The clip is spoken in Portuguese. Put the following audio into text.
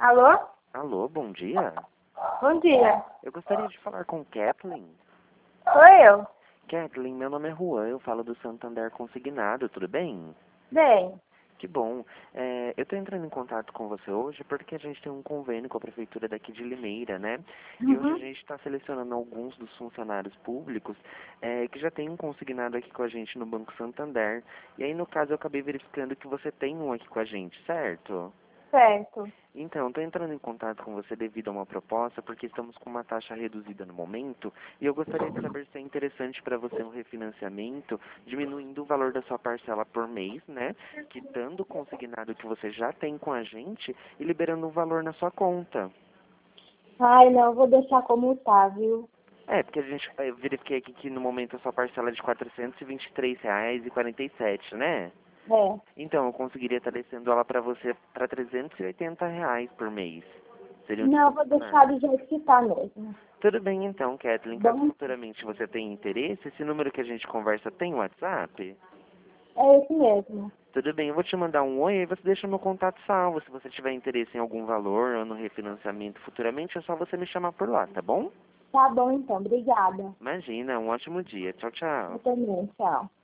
Alô? Alô, bom dia. Bom dia. Eu gostaria de falar com Kathleen. Sou eu. Kathleen, meu nome é Juan, eu falo do Santander Consignado, tudo bem? Bem. Que bom. Eu estou entrando em contato com você hoje porque a gente tem um convênio com a prefeitura daqui de Limeira, né? E hoje a Uhum. gente está selecionando alguns dos funcionários públicos que já tem um consignado aqui com a gente no Banco Santander. E aí, no caso, eu acabei verificando que você tem um aqui com a gente, certo? Certo. Então, estou entrando em contato com você devido a uma proposta, porque estamos com uma taxa reduzida no momento, e eu gostaria de saber se é interessante para você um refinanciamento, diminuindo o valor da sua parcela por mês, né? Quitando o consignado que você já tem com a gente e liberando um valor na sua conta. Ai, não, vou deixar como tá, viu? Porque a gente verifiquei aqui que no momento a sua parcela é de R$ 423,47, né? É. Então, eu conseguiria estar descendo ela para você para R$ 380 por mês. Seriam Não, vou deixar descontos. do jeito que tá mesmo. Tudo bem então, Kathleen. Caso Bom, futuramente você tenha interesse, esse número que a gente conversa tem WhatsApp? é esse mesmo. Tudo bem, eu vou te mandar um oi e você deixa meu contato salvo. Se você tiver interesse em algum valor ou no refinanciamento futuramente, é só você me chamar por lá, tá bom? Tá bom então, obrigada. Imagina, um ótimo dia. Tchau, Eu tchau. também, tchau.